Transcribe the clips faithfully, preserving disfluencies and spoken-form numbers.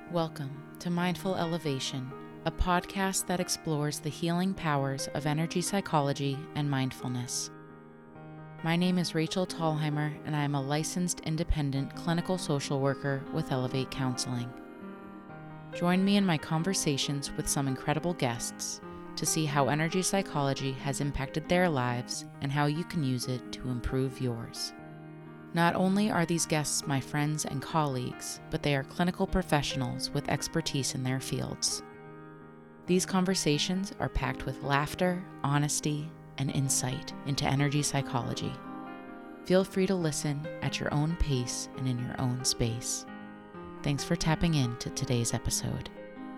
Welcome to Mindful Elevation, a podcast that explores the healing powers of energy psychology and mindfulness. My name is Rachel Tallheimer, and I am a licensed independent clinical social worker with Elevate Counseling. Join me in my conversations with some incredible guests to see how energy psychology has impacted their lives and how you can use it to improve yours. Not only are these guests my friends and colleagues, but they are clinical professionals with expertise in their fields. These conversations are packed with laughter, honesty, and insight into energy psychology. Feel free to listen at your own pace and in your own space. Thanks for tapping in to today's episode.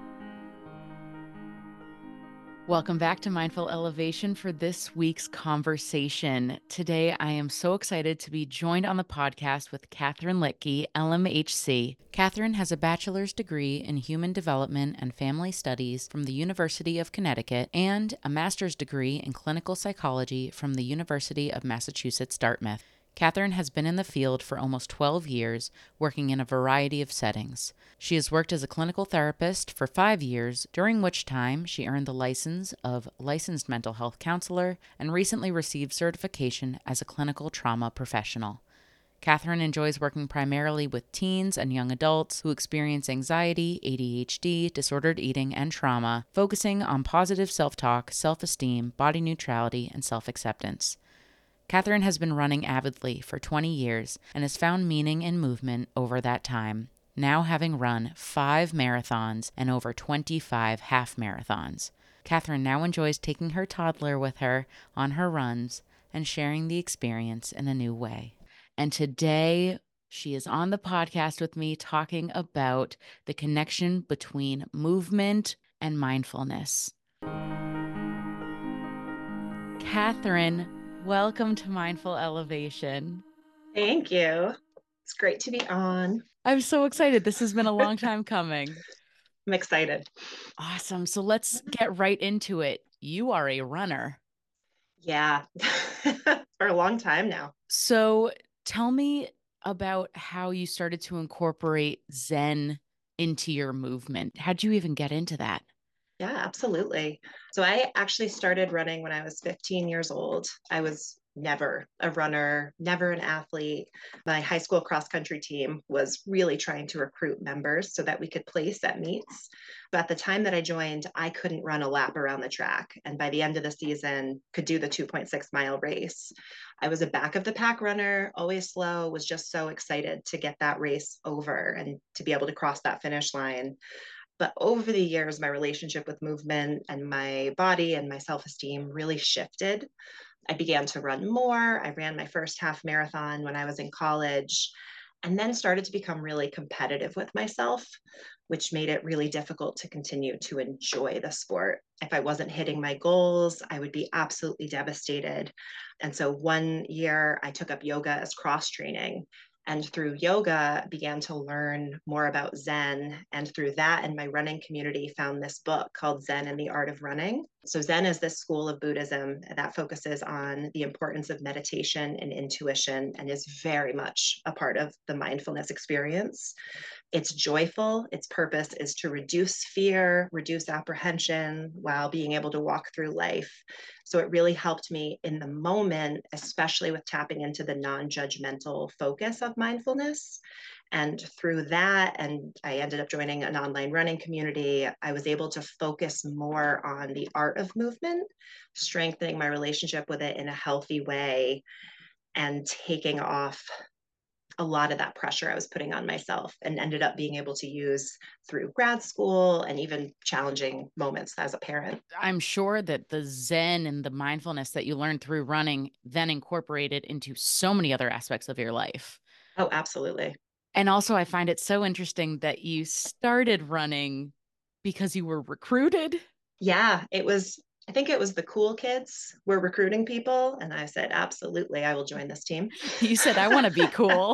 Welcome back to Mindful Elevation for this week's conversation. Today, I am so excited to be joined on the podcast with Catherine Litke, L M H C. Catherine has a bachelor's degree in Human Development and Family Studies from the University of Connecticut and a master's degree in Clinical Psychology from the University of Massachusetts Dartmouth. Catherine has been in the field for almost twelve years, working in a variety of settings. She has worked as a clinical therapist for five years, during which time she earned the license of licensed mental health counselor and recently received certification as a clinical trauma professional. Catherine enjoys working primarily with teens and young adults who experience anxiety, A D H D, disordered eating, and trauma, focusing on positive self-talk, self-esteem, body neutrality, and self-acceptance. Catherine has been running avidly for twenty years and has found meaning in movement over that time, now having run five marathons and over twenty-five half marathons. Catherine now enjoys taking her toddler with her on her runs and sharing the experience in a new way. And today, she is on the podcast with me talking about the connection between movement and mindfulness. Catherine, welcome to Mindful Elevation. Thank you. It's great to be on. I'm so excited. This has been a long time coming. I'm excited. Awesome. So let's get right into it. You are a runner. Yeah, for a long time now. So tell me about how you started to incorporate Zen into your movement. How'd you even get into that? Yeah, absolutely. So I actually started running when I was fifteen years old. I was never a runner, never an athlete. My high school cross country team was really trying to recruit members so that we could place at meets. But at the time that I joined, I couldn't run a lap around the track. And by the end of the season, could do the two point six mile race. I was a back of the pack runner, always slow, was just so excited to get that race over and to be able to cross that finish line. But over the years, my relationship with movement and my body and my self esteem really shifted. I began to run more. I ran my first half marathon when I was in college, and then started to become really competitive with myself, which made it really difficult to continue to enjoy the sport. If I wasn't hitting my goals, I would be absolutely devastated. And so one year I took up yoga as cross training. And through yoga, began to learn more about Zen. And through that, and my running community, found this book called Zen and the Art of Running. So Zen is this school of Buddhism that focuses on the importance of meditation and intuition and is very much a part of the mindfulness experience. It's joyful. Its purpose is to reduce fear, reduce apprehension while being able to walk through life. So it really helped me in the moment, especially with tapping into the non-judgmental focus of mindfulness. And through that, and I ended up joining an online running community, I was able to focus more on the art of movement, strengthening my relationship with it in a healthy way, and taking off a lot of that pressure I was putting on myself, and ended up being able to use through grad school and even challenging moments as a parent. I'm sure that the Zen and the mindfulness that you learned through running then incorporated into so many other aspects of your life. Oh, absolutely. And also, I find it so interesting that you started running because you were recruited. Yeah, it was, I think it was the cool kids were recruiting people. And I said, absolutely, I will join this team. You said, I want to be cool.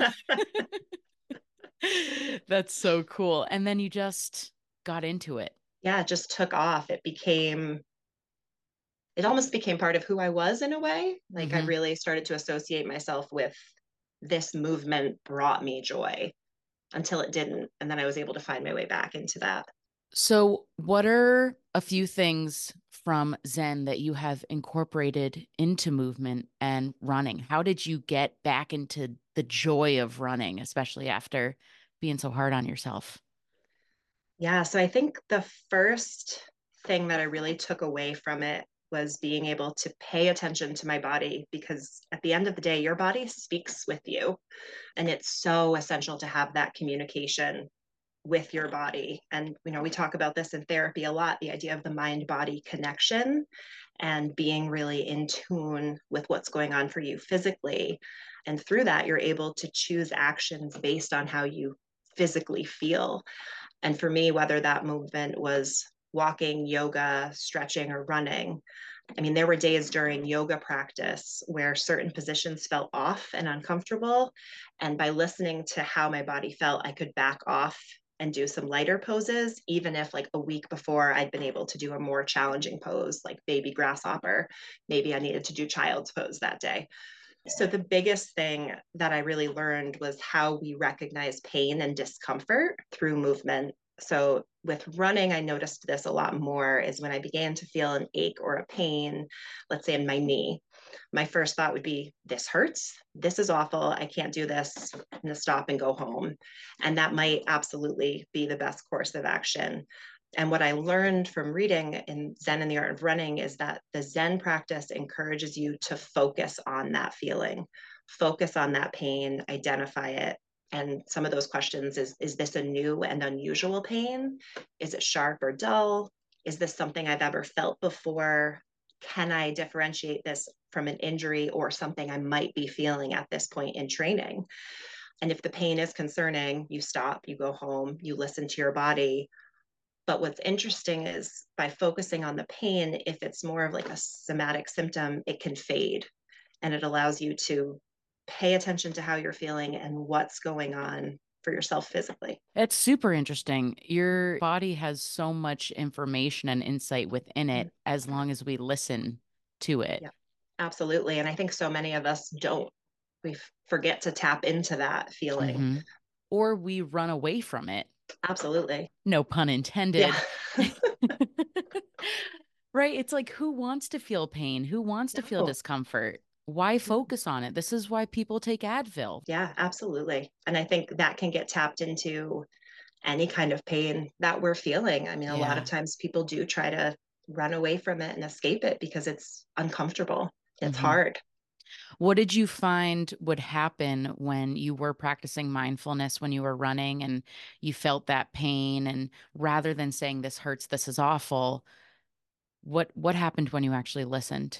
That's so cool. And then you just got into it. Yeah, it just took off. It became, it almost became part of who I was in a way. Like I Mm-hmm. really started to associate myself with this movement brought me joy. until it didn't. And then I was able to find my way back into that. So, what are a few things from Zen that you have incorporated into movement and running? How did you get back into the joy of running, especially after being so hard on yourself? Yeah. So I think the first thing that I really took away from it was being able to pay attention to my body, because at the end of the day, your body speaks with you. And it's so essential to have that communication with your body. And, you know, we talk about this in therapy a lot, the idea of the mind body connection and being really in tune with what's going on for you physically. And through that, you're able to choose actions based on how you physically feel. And for me, whether that movement was walking, yoga, stretching, or running, I mean, there were days during yoga practice where certain positions felt off and uncomfortable. And by listening to how my body felt, I could back off and do some lighter poses, even if like a week before I'd been able to do a more challenging pose, like baby grasshopper. Maybe I needed to do child's pose that day. So the biggest thing that I really learned was how we recognize pain and discomfort through movement. So with running, I noticed this a lot more is when I began to feel an ache or a pain, let's say in my knee. My first thought would be, this hurts. This is awful. I can't do this. I'm going to stop and go home. And that might absolutely be the best course of action. And what I learned from reading in Zen and the Art of Running is that the Zen practice encourages you to focus on that feeling, focus on that pain, identify it. And some of those questions is, is this a new and unusual pain? Is it sharp or dull? Is this something I've ever felt before? Can I differentiate this from an injury or something I might be feeling at this point in training? And if the pain is concerning, you stop, you go home, you listen to your body. But what's interesting is by focusing on the pain, if it's more of like a somatic symptom, it can fade, and it allows you to pay attention to how you're feeling and what's going on for yourself physically. It's super interesting. Your body has so much information and insight within Mm-hmm. it as long as we listen to it. Yeah, absolutely. And I think so many of us don't. We forget to tap into that feeling. Hmm. Or we run away from it. Absolutely. No pun Yeah. intended. Right? It's like, who wants to feel pain? Who wants to feel No. discomfort? Why focus on it? This is why people take Advil. Yeah, absolutely. And I think that can get tapped into any kind of pain that we're feeling. I mean, a lot of Yeah. times people do try to run away from it and escape it because it's uncomfortable. It's Hmm. hard. What did you find would happen when you were practicing mindfulness when you were running and you felt that pain? And rather than saying, this hurts, this is awful, what what happened when you actually listened?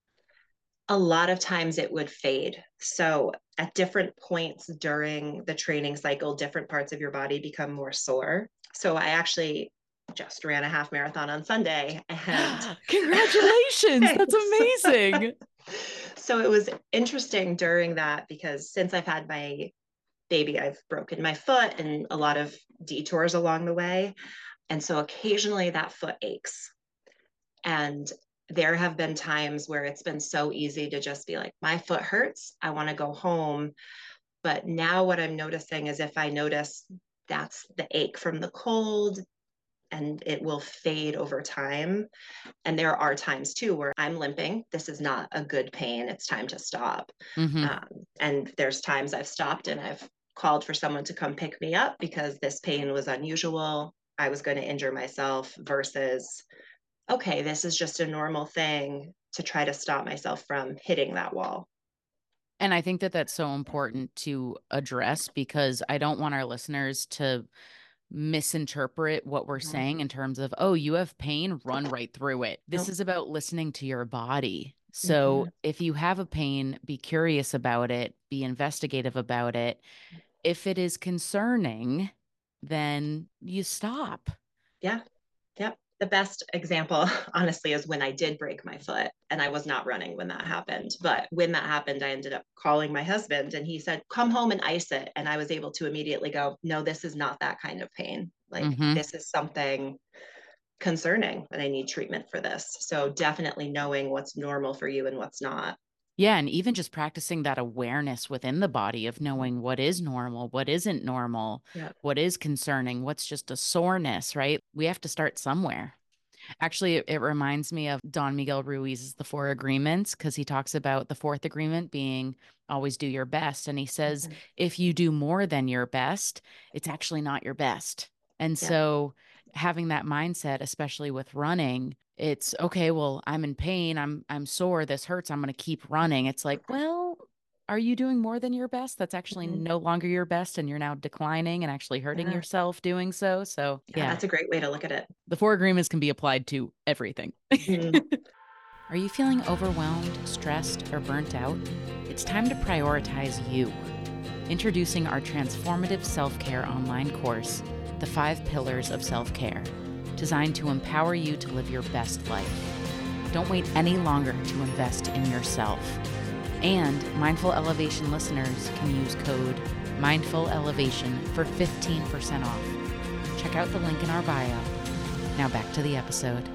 A lot of times it would fade. So at different points during the training cycle, different parts of your body become more sore. So I actually just ran a half marathon on Sunday, and Congratulations. That's thanks. amazing. So it was interesting during that because since I've had my baby, I've broken my foot and a lot of detours along the way. And so occasionally that foot aches. And there have been times where it's been so easy to just be like, my foot hurts. I want to go home. But now what I'm noticing is if I notice that's the ache from the cold, and it will fade over time. And there are times too where I'm limping. This is not a good pain. It's time to stop. Hmm. Um, and there's times I've stopped and I've called for someone to come pick me up because this pain was unusual. I was going to injure myself versus, okay, this is just a normal thing, to try to stop myself from hitting that wall. And I think that that's so important to address because I don't want our listeners to misinterpret what we're Mm-hmm. saying in terms of, oh, you have pain, run right through it. This Nope. is about listening to your body. Mm-hmm. So if you have a pain, be curious about it, be investigative about it. If it is concerning, then you stop. Yeah. Yep. The best example, honestly, is when I did break my foot and I was not running when that happened. But when that happened, I ended up calling my husband and he said, come home and ice it. And I was able to immediately go, no, this is not that kind of pain. Like, Hmm. this is something concerning and I need treatment for this. So definitely knowing what's normal for you and what's not. Yeah, and even just practicing that awareness within the body of Mhm. knowing what is normal, what isn't normal, Yeah. what is concerning, what's just a soreness, right? We have to start somewhere. Actually, it, it reminds me of Don Miguel Ruiz's The Four Agreements because he talks about the fourth agreement being always do your best. And he says, Mhm. if you do more than your best, it's actually not your best. And Yeah. so having that mindset, especially with running, it's okay, well, I'm in pain, I'm I'm sore, this hurts, I'm going to keep running. It's like, well, are you doing more than your best? That's actually Mhm. no longer your best, and you're now declining and actually hurting Yeah. yourself doing so. So, Yeah, yeah, that's a great way to look at it. the four agreements can be applied to everything. Mhm. Are you feeling overwhelmed, stressed, or burnt out? It's time to prioritize you. Introducing our transformative self care online course, The Five Pillars of Self Care, designed to empower you to live your best life. Don't wait any longer to invest in yourself. And Mindful Elevation listeners can use code Mindful Elevation for fifteen percent off. Check out the link in our bio. Now back to the episode.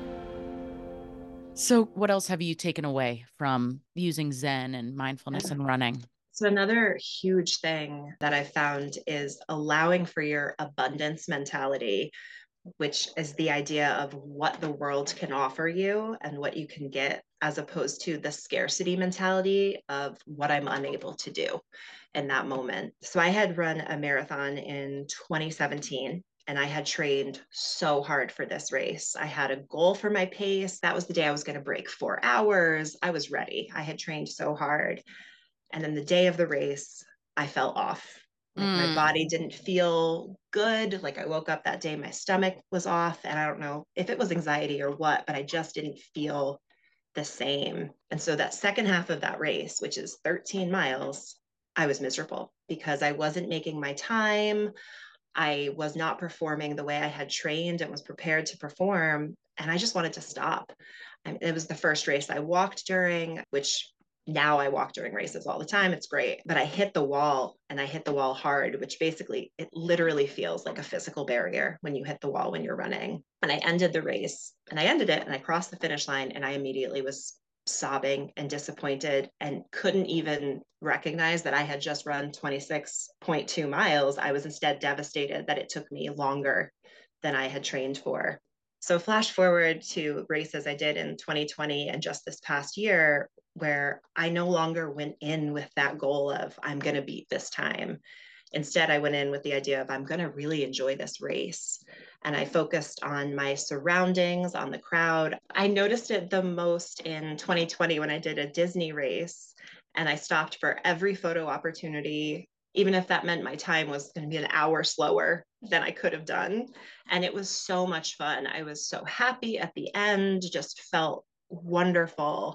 So, what else have you taken away from using Zen and mindfulness Yeah. and running? So, another huge thing that I found is allowing for your abundance mentality, which is the idea of what the world can offer you and what you can get, as opposed to the scarcity mentality of what I'm unable to do in that moment. So I had run a marathon in twenty seventeen. And I had trained so hard for this race. I had a goal for my pace. That was the day I was going to break four hours. I was ready. I had trained so hard. And then the day of the race, I fell off. Like my Mm, body didn't feel good. Like I woke up that day, my stomach was off. And I don't know if it was anxiety or what, but I just didn't feel the same. And so that second half of that race, which is thirteen miles, I was miserable because I wasn't making my time. I was not performing the way I had trained and was prepared to perform. And I just wanted to stop. And it was the first race I walked during, which now I walk during races all the time. It's great. But I hit the wall and I hit the wall hard, which basically it literally feels like a physical barrier when you hit the wall when you're running. And I ended the race and I ended it and I crossed the finish line and I immediately was sobbing and disappointed and couldn't even recognize that I had just run twenty-six point two miles. I was instead devastated that it took me longer than I had trained for. So, flash forward to races I did in twenty twenty and just this past year, where I no longer went in with that goal of, I'm going to beat this time. Instead, I went in with the idea of, I'm going to really enjoy this race. And I focused on my surroundings, on the crowd. I noticed it the most in twenty twenty when I did a Disney race and I stopped for every photo opportunity, even if that meant my time was going to be an hour slower than I could have done. And it was so much fun. I was so happy at the end, just felt wonderful.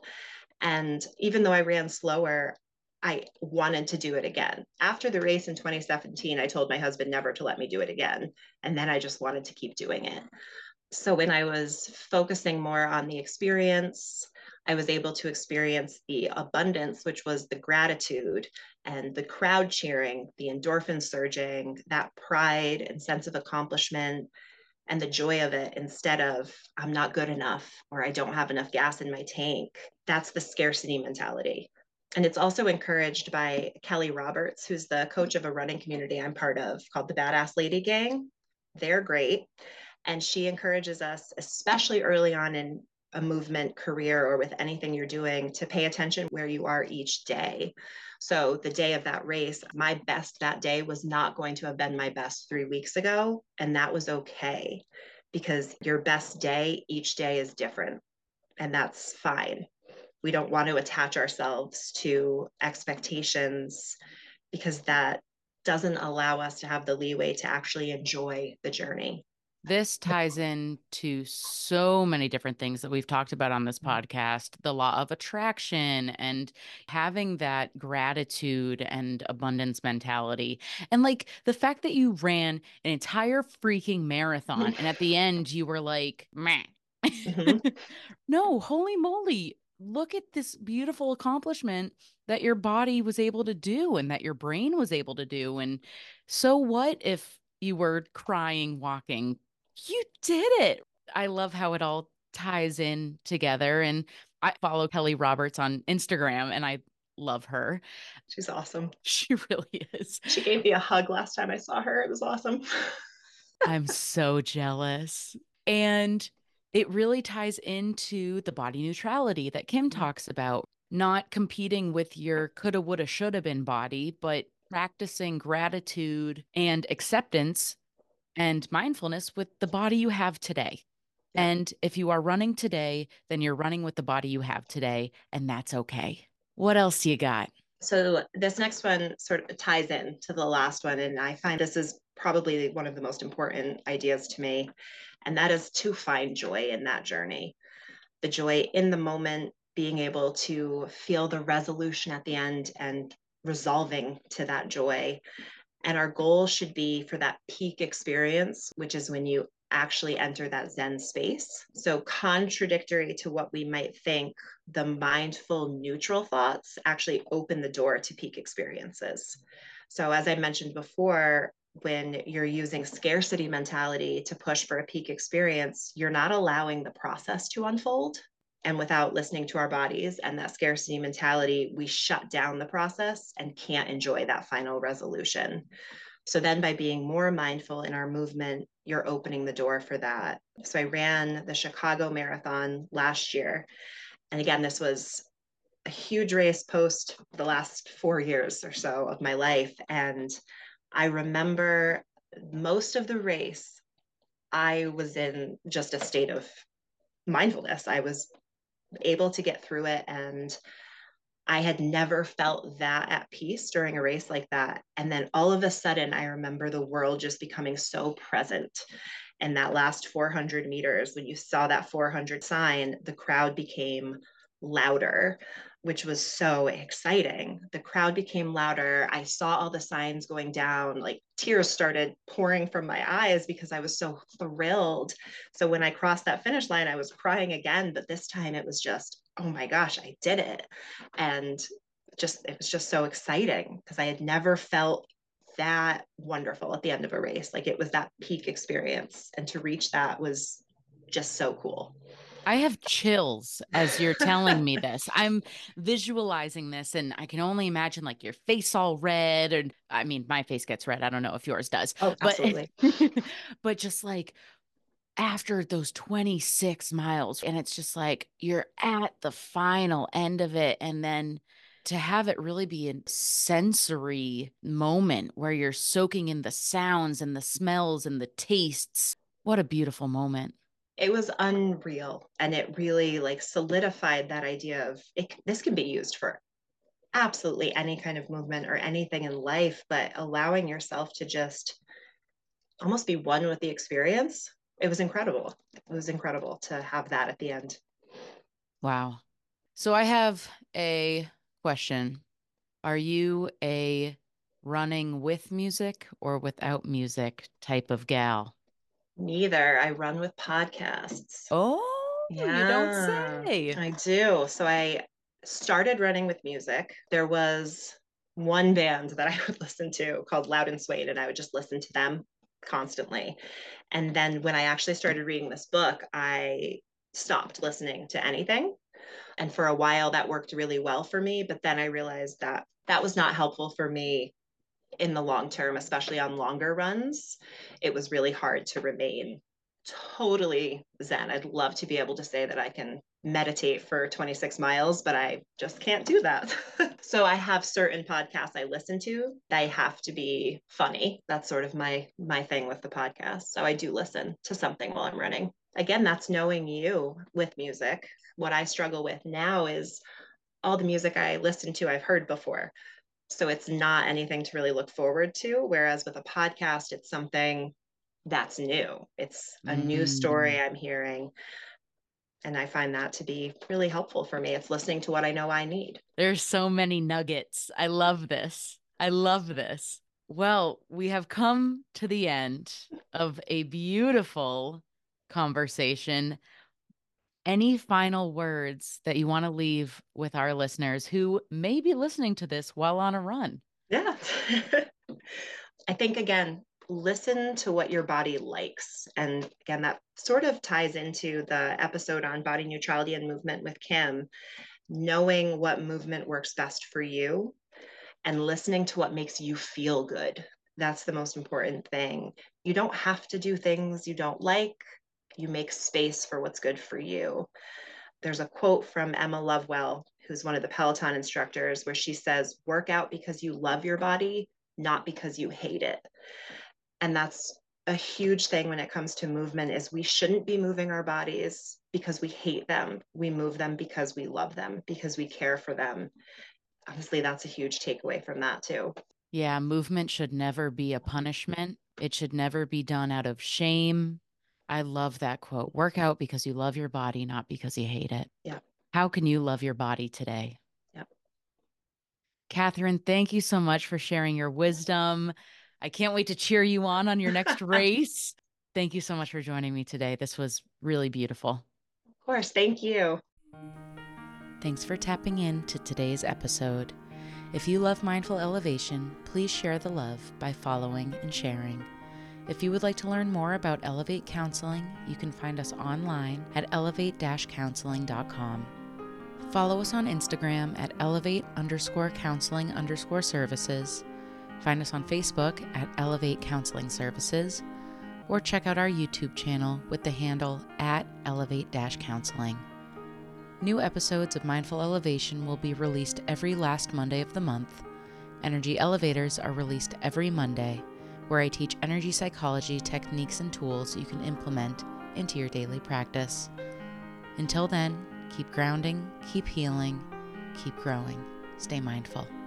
And even though I ran slower, I wanted to do it again. After the race in twenty seventeen, I told my husband never to let me do it again. And then I just wanted to keep doing it. So when I was focusing more on the experience, I was able to experience the abundance, which was the gratitude and the crowd cheering, the endorphin surging, that pride and sense of accomplishment and the joy of it instead of I'm not good enough or I don't have enough gas in my tank. That's the scarcity mentality. And it's also encouraged by Kelly Roberts, who's the coach of a running community I'm part of called the Badass Lady Gang. They're great. And she encourages us, especially early on in a movement career or with anything you're doing, to pay attention where you are each day. So the day of that race, my best that day was not going to have been my best three weeks ago. And that was okay because your best day each day is different. And that's fine. We don't want to attach ourselves to expectations because that doesn't allow us to have the leeway to actually enjoy the journey. this ties in to so many different things that we've talked about on this podcast, the law of attraction and having that gratitude and abundance mentality. And like the fact that you ran an entire freaking marathon and at the end you were like, meh. Mm-hmm. No, holy moly. Look at this beautiful accomplishment that your body was able to do and that your brain was able to do. And so what if you were crying walking? You did it. I love how it all ties in together. And I follow Kelly Roberts on Instagram and I love her. She's awesome. She really is. She gave me a hug last time I saw her. It was awesome. I'm so jealous. And it really ties into the body neutrality that Kim talks about, not competing with your coulda, woulda, shoulda been body, but practicing gratitude and acceptance and mindfulness with the body you have today. Yeah. And if you are running today, then you're running with the body you have today, and that's okay. What else you got? So this next one sort of ties in to the last one. And I find this is probably one of the most important ideas to me. And that is to find joy in that journey, the joy in the moment, being able to feel the resolution at the end and resolving to that joy. And our goal should be for that peak experience, which is when you actually enter that Zen space. So, contradictory to what we might think, the mindful, neutral thoughts actually open the door to peak experiences. So, as I mentioned before, when you're using scarcity mentality to push for a peak experience, you're not allowing the process to unfold. And without listening to our bodies and that scarcity mentality, we shut down the process and can't enjoy that final resolution. So then by being more mindful in our movement, you're opening the door for that. So I ran the Chicago Marathon last year. And again, this was a huge race post the last four years or so of my life. And I remember most of the race, I was in just a state of mindfulness. I was able to get through it. And I had never felt that at peace during a race like that. And then all of a sudden, I remember the world just becoming so present. And that last four hundred meters, when you saw that four hundred sign, the crowd became louder, which was so exciting. The crowd became louder. I saw all the signs going down, like tears started pouring from my eyes because I was so thrilled. So when I crossed that finish line, I was crying again, but this time it was just, oh my gosh, I did it. And just, it was just so exciting because I had never felt that wonderful at the end of a race. Like it was that peak experience. And to reach that was just so cool. I have chills as you're telling me this. I'm visualizing this and I can only imagine like your face all red. And I mean, my face gets red. I don't know if yours does, Oh, but, absolutely. but just like after those twenty-six miles, and it's just like you're at the final end of it. And then to have it really be a sensory moment where you're soaking in the sounds and the smells and the tastes. What a beautiful moment. It was unreal. And it really like solidified that idea of it, this can be used for absolutely any kind of movement or anything in life, but allowing yourself to just almost be one with the experience. It was incredible. It was incredible to have that at the end. Wow. So I have a question. Are you a running with music or without music type of gal? Neither. I run with podcasts. Oh, you don't Yeah, say. I do. So I started running with music. There was one band that I would listen to called Loud and Suede, and I would just listen to them constantly. And then when I actually started reading this book, I stopped listening to anything. And for a while, that worked really well for me. But then I realized that that was not helpful for me in the long term, especially on longer runs. It was really hard to remain totally zen. I'd love to be able to say that I can meditate for twenty-six miles, but I just can't do that. So I have certain podcasts I listen to. They have to be funny. That's sort of my my thing with the podcast. So I do listen to something while I'm running. Again, that's knowing you with music. What I struggle with now is all the music I listen to I've heard before. So it's not anything to really look forward to. Whereas with a podcast, it's something that's new. It's a new Mm, story I'm hearing. And I find that to be really helpful for me. It's listening to what I know I need. there's so many nuggets. I love this. I love this. Well, we have come to the end of a beautiful conversation. Any final words that you want to leave with our listeners who may be listening to this while on a run? Yeah. I think, again, listen to what your body likes. And again, that sort of ties into the episode on body neutrality and movement with Kim. knowing what movement works best for you and listening to what makes you feel good. That's the most important thing. You don't have to do things you don't like. You make space for what's good for you. There's a quote from Emma Lovewell, who's one of the Peloton instructors, where she says, work out because you love your body, not because you hate it. And that's a huge thing when it comes to movement, is we shouldn't be moving our bodies because we hate them. We move them because we love them, because we care for them. Obviously, that's a huge takeaway from that too. Yeah, movement should never be a punishment. It should never be done out of shame. I love that quote. Work out because you love your body, not because you hate it. Yeah. How can you love your body today? Yep. Catherine, thank you so much for sharing your wisdom. I can't wait to cheer you on on your next race. Thank you so much for joining me today. This was really beautiful. Of course. Thank you. Thanks for tapping in to today's episode. If you love Mindful Elevation, please share the love by following and sharing. If you would like to learn more about Elevate Counseling, you can find us online at elevate dash counseling dot com. Follow us on Instagram at elevate underscore counseling underscore services. Find us on Facebook at Elevate Counseling Services, or check out our YouTube channel with the handle at elevate dash counseling. New episodes of Mindful Elevation will be released every last Monday of the month. Energy Elevators are released every Monday, where I teach energy psychology techniques and tools you can implement into your daily practice. Until then, keep grounding, keep healing, keep growing. Stay mindful.